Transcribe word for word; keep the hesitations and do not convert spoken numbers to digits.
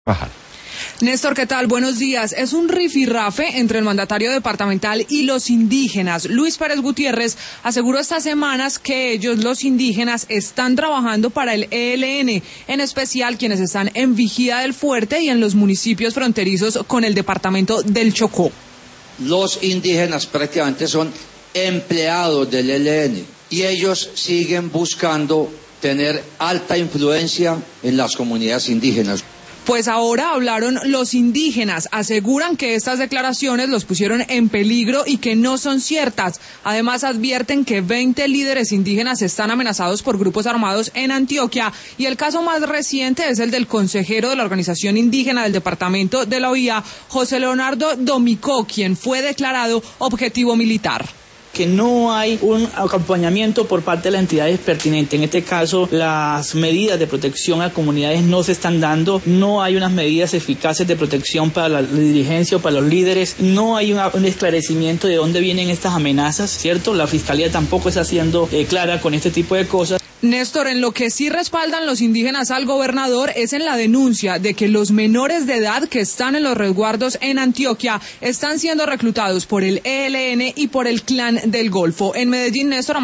Ajá. Néstor, ¿qué tal? Buenos días. Es un rifirrafe entre el mandatario departamental y los indígenas. Luis Pérez Gutiérrez aseguró estas semanas que ellos, los indígenas, están trabajando para el E L N, en especial quienes están en Vigía del Fuerte y en los municipios fronterizos con el departamento del Chocó. Los indígenas prácticamente son empleados del E L N y ellos siguen buscando tener alta influencia en las comunidades indígenas. Pues ahora hablaron los indígenas, aseguran que estas declaraciones los pusieron en peligro y que no son ciertas. Además advierten que veinte líderes indígenas están amenazados por grupos armados en Antioquia y el caso más reciente es el del consejero de la organización indígena del departamento de la O I A, José Leonardo Domicó, quien fue declarado objetivo militar. Que no hay un acompañamiento por parte de las entidades pertinentes. En este caso, las medidas de protección a comunidades no se están dando, no hay unas medidas eficaces de protección para la dirigencia o para los líderes, no hay una, un esclarecimiento de dónde vienen estas amenazas, ¿cierto? La Fiscalía tampoco está siendo eh, clara con este tipo de cosas. Néstor, en lo que sí respaldan los indígenas al gobernador es en la denuncia de que los menores de edad que están en los resguardos en Antioquia están siendo reclutados por el E L N y por el Clan del Golfo. En Medellín, Néstor.